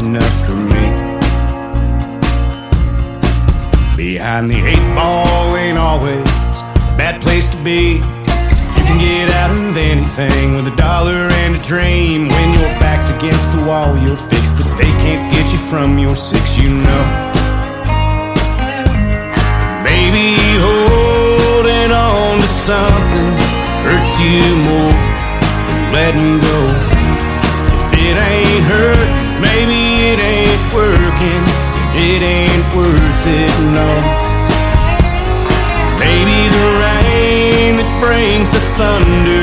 enough for me. Behind the 8-ball ain't always a bad place to be. You can get out of anything with $1 and a dream. When your back's against the wall, you're fixed, but they can't get you from your 6, you know. Maybe holding on to something hurts you more than letting go. If it ain't hurt, maybe it ain't working, it ain't worth it, no. Maybe the rain that brings the thunder